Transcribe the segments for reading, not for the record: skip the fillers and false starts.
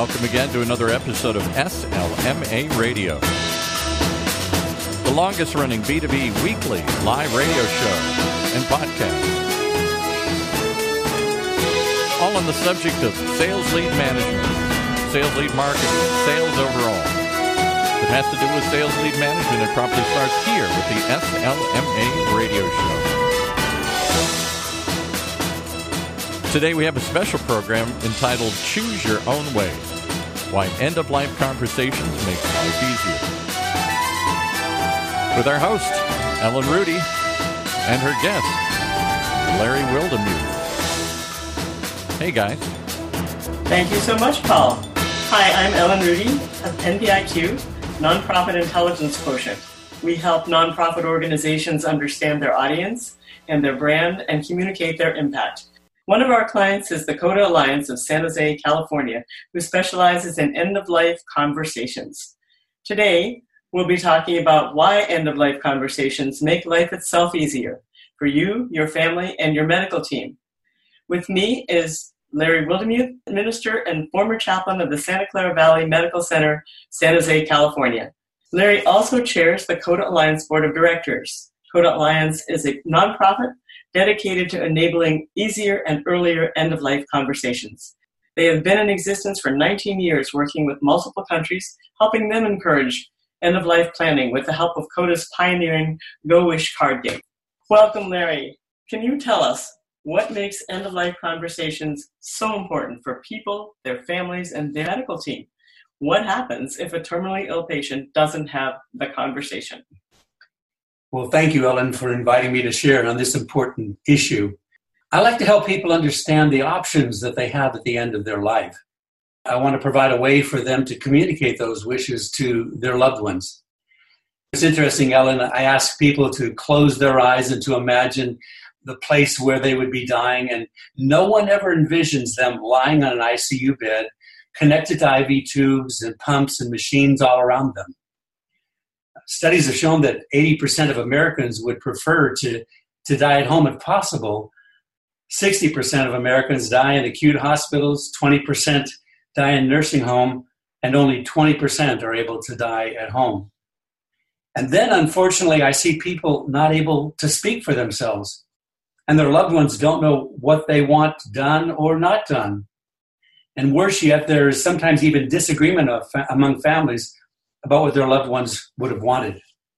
Welcome again to another episode of SLMA Radio, the longest-running B2B weekly live radio show and podcast, all on the subject of sales lead management, sales lead marketing, sales overall. If it has to do with sales lead management, it probably starts here with the SLMA Radio Show. Today we have a special program entitled Choose Your Own Way, Why End-of-Life Conversations Make Life Easier. With our host, Ellen Rudy, and her guest, Larry Wildemuth. Hey guys. Thank you so much, Paul. Hi, I'm Ellen Rudy of NPIQ, Nonprofit Intelligence Quotient. We help nonprofit organizations understand their audience and their brand and communicate their impact. One of our clients is the CODA Alliance of San Jose, California, who specializes in end-of-life conversations. Today, we'll be talking about why end-of-life conversations make life itself easier for you, your family, and your medical team. With me is Larry Wildemuth, minister and former chaplain of the Santa Clara Valley Medical Center, San Jose, California. Larry also chairs the CODA Alliance Board of Directors. CODA Alliance is a nonprofit dedicated to enabling easier and earlier end-of-life conversations. They have been in existence for 19 years, working with multiple countries, helping them encourage end-of-life planning with the help of CODA's pioneering Go Wish card game. Welcome, Larry. Can you tell us what makes end-of-life conversations so important for people, their families, and their medical team? What happens if a terminally ill patient doesn't have the conversation? Well, thank you, Ellen, for inviting me to share on this important issue. I like to help people understand the options that they have at the end of their life. I want to provide a way for them to communicate those wishes to their loved ones. It's interesting, Ellen, I ask people to close their eyes and to imagine the place where they would be dying, and no one ever envisions them lying on an ICU bed, connected to IV tubes and pumps and machines all around them. Studies have shown that 80% of Americans would prefer to die at home if possible. 60% of Americans die in acute hospitals, 20% die in nursing home, and only 20% are able to die at home. And then, unfortunately, I see people not able to speak for themselves, and their loved ones don't know what they want done or not done. And worse yet, there is sometimes even disagreement among families about what their loved ones would have wanted.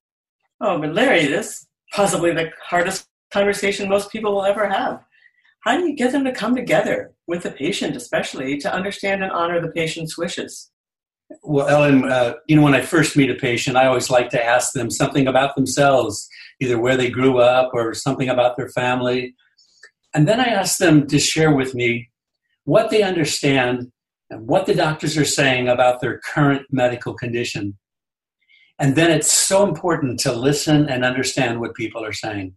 Oh, but Larry, this is possibly the hardest conversation most people will ever have. How do you get them to come together with the patient, especially, to understand and honor the patient's wishes? Well, Ellen, when I first meet a patient, I always like to ask them something about themselves, either where they grew up or something about their family. And then I ask them to share with me what they understand and what the doctors are saying about their current medical condition. And then it's so important to listen and understand what people are saying.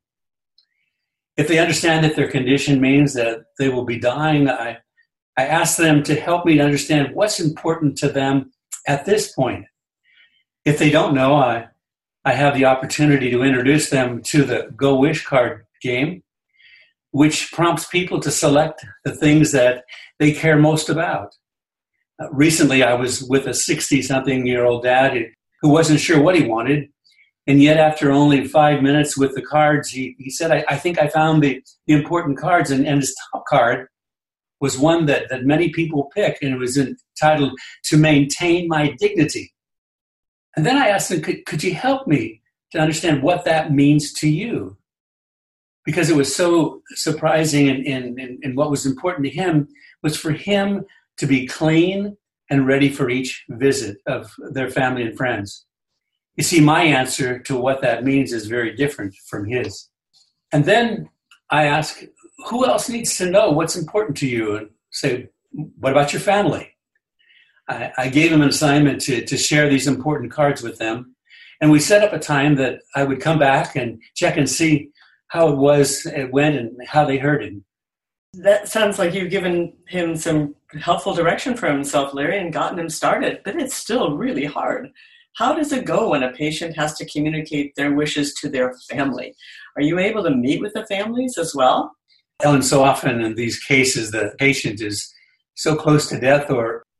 If they understand that their condition means that they will be dying, I ask them to help me to understand what's important to them at this point. If they don't know, I have the opportunity to introduce them to the Go Wish card game, which prompts people to select the things that they care most about. Recently, I was with a 60-something-year-old dad who wasn't sure what he wanted, and yet after only 5 minutes with the cards, he said, I think I found the important cards, and his top card was one that many people pick, and it was entitled, To Maintain My Dignity. And then I asked him, could you help me to understand what that means to you? Because it was so surprising, and what was important to him was for him to be clean and ready for each visit of their family and friends. You see, my answer to what that means is very different from his. And then I ask, who else needs to know what's important to you? And say, what about your family? I gave him an assignment to share these important cards with them. And we set up a time that I would come back and check and see how it went, and how they heard him. That sounds like you've given him some helpful direction for himself, Larry, and gotten him started, but it's still really hard. How does it go when a patient has to communicate their wishes to their family? Are you able to meet with the families as well? Ellen, so often in these cases, the patient is so close to death or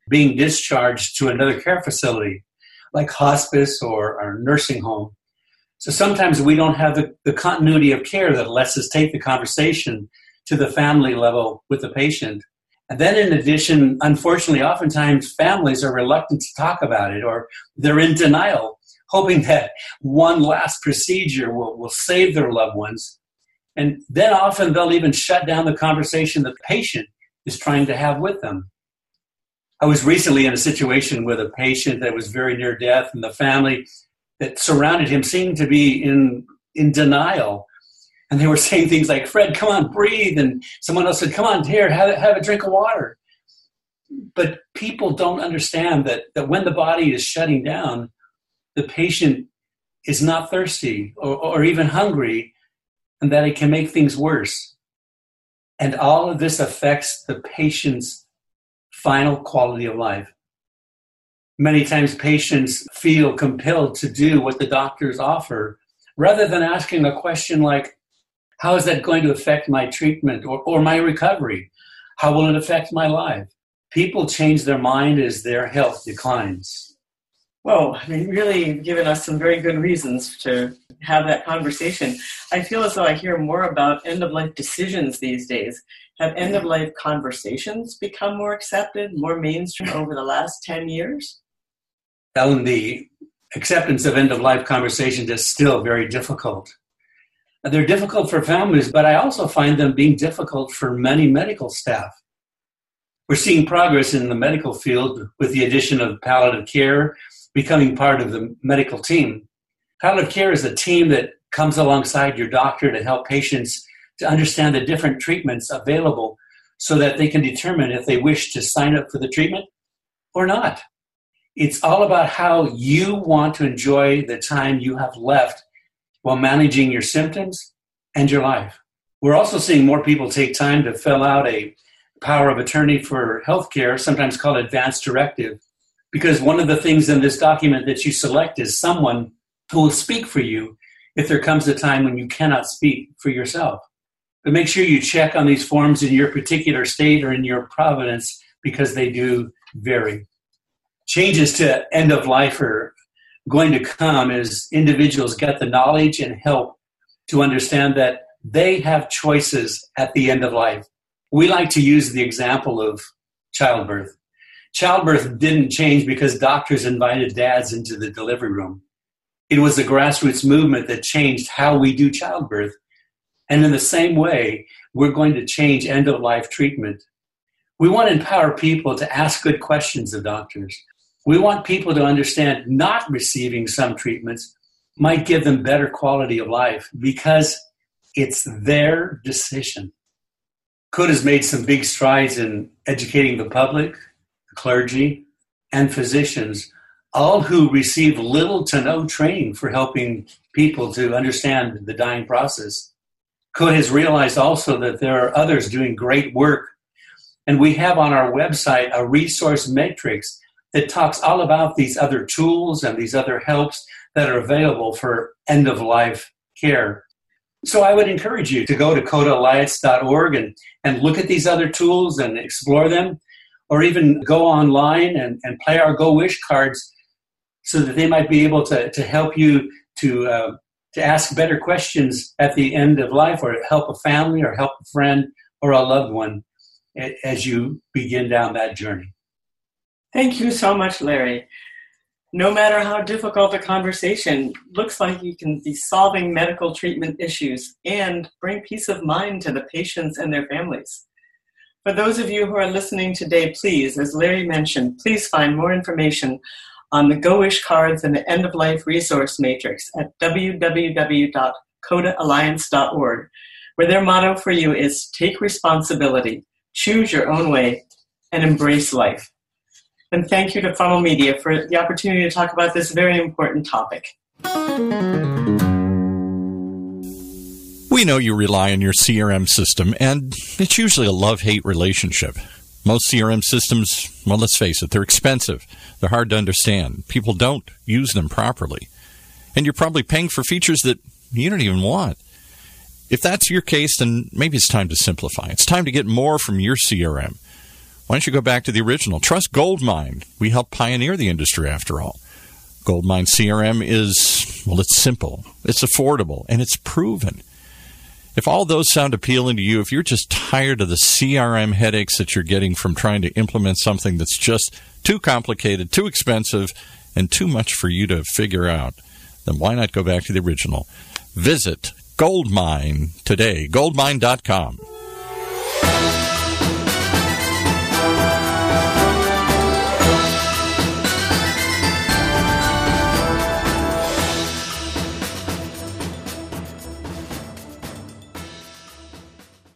being discharged to another care facility, like hospice or nursing home. So sometimes we don't have the continuity of care that lets us take the conversation to the family level with the patient. And then in addition, unfortunately, oftentimes families are reluctant to talk about it, or they're in denial, hoping that one last procedure will save their loved ones. And then often they'll even shut down the conversation the patient is trying to have with them. I was recently in a situation with a patient that was very near death, and the family that surrounded him seemed to be in denial. And they were saying things like, "Fred, come on, breathe." And someone else said, "Come on, here, have a drink of water." But people don't understand that when the body is shutting down, the patient is not thirsty or even hungry, and that it can make things worse. And all of this affects the patient's final quality of life. Many times patients feel compelled to do what the doctors offer, rather than asking a question like, how is that going to affect my treatment or my recovery? How will it affect my life? People change their mind as their health declines. Whoa, I mean, really given us some very good reasons to have that conversation. I feel as though I hear more about end-of-life decisions these days. Have end-of-life conversations become more accepted, more mainstream over the last 10 years? Ellen, the acceptance of end-of-life conversations is still very difficult. They're difficult for families, but I also find them being difficult for many medical staff. We're seeing progress in the medical field with the addition of palliative care becoming part of the medical team. Palliative care is a team that comes alongside your doctor to help patients to understand the different treatments available so that they can determine if they wish to sign up for the treatment or not. It's all about how you want to enjoy the time you have left while managing your symptoms and your life. We're also seeing more people take time to fill out a power of attorney for healthcare, sometimes called advance directive, because one of the things in this document that you select is someone who will speak for you if there comes a time when you cannot speak for yourself. But make sure you check on these forms in your particular state or in your province, because they do vary. Changes to end of life are going to come as individuals get the knowledge and help to understand that they have choices at the end of life. We like to use the example of childbirth. Childbirth didn't change because doctors invited dads into the delivery room. It was a grassroots movement that changed how we do childbirth. And in the same way, we're going to change end-of-life treatment. We want to empower people to ask good questions of doctors. We want people to understand not receiving some treatments might give them better quality of life because it's their decision. CODA has made some big strides in educating the public, the clergy, and physicians, all who receive little to no training for helping people to understand the dying process. CODA has realized also that there are others doing great work, and we have on our website a resource matrix that talks all about these other tools and these other helps that are available for end-of-life care. So I would encourage you to go to CODAalliance.org and look at these other tools and explore them, or even go online and play our Go Wish cards so that they might be able to help you to ask better questions at the end of life, or help a family or help a friend or a loved one as you begin down that journey. Thank you so much, Larry. No matter how difficult a conversation, looks like you can be solving medical treatment issues and bring peace of mind to the patients and their families. For those of you who are listening today, please, as Larry mentioned, please find more information on the Go Wish cards and the End of Life Resource Matrix at www.CODAalliance.org, where their motto for you is take responsibility, choose your own way, and embrace life. And thank you to Funnel Media for the opportunity to talk about this very important topic. We know you rely on your CRM system, and it's usually a love-hate relationship. Most CRM systems, well, let's face it, they're expensive. They're hard to understand. People don't use them properly. And you're probably paying for features that you don't even want. If that's your case, then maybe it's time to simplify. It's time to get more from your CRM. Why don't you go back to the original? Trust Goldmine. We helped pioneer the industry, after all. Goldmine CRM is, well, it's simple, it's affordable, and it's proven. If all those sound appealing to you, if you're just tired of the CRM headaches that you're getting from trying to implement something that's just too complicated, too expensive, and too much for you to figure out, then why not go back to the original? Visit Goldmine today, goldmine.com.